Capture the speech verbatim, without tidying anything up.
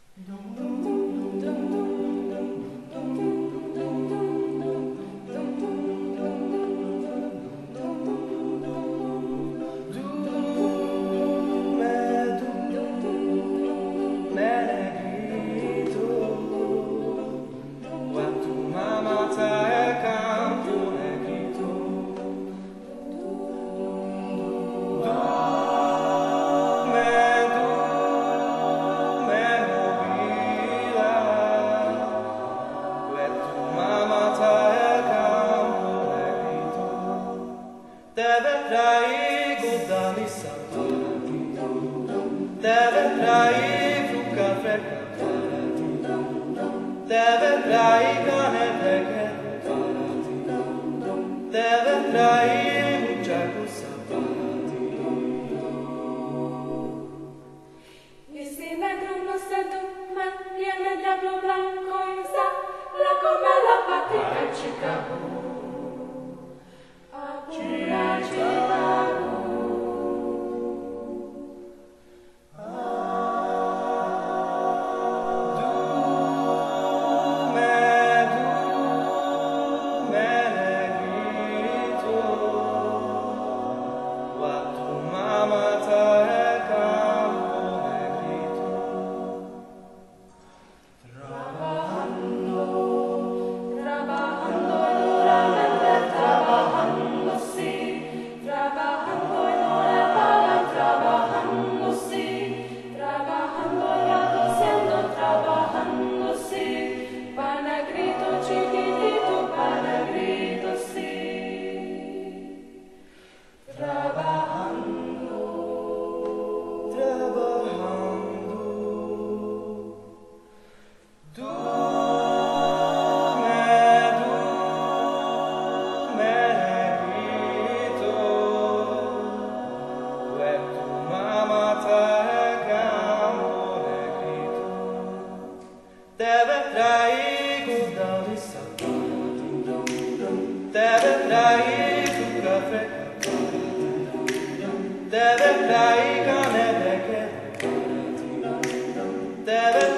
Te vedrai godare sapati, te vedrai frucca frecca, te vedrai cane frecca, te vedrai mucciaco sapati. E si vedono sedume, viene diavolo blanco in sa, la come la patica in Chicago. Te vedrai godare sapati, te vedrai frucca frecca, te vedrai cane frecca, te vedrai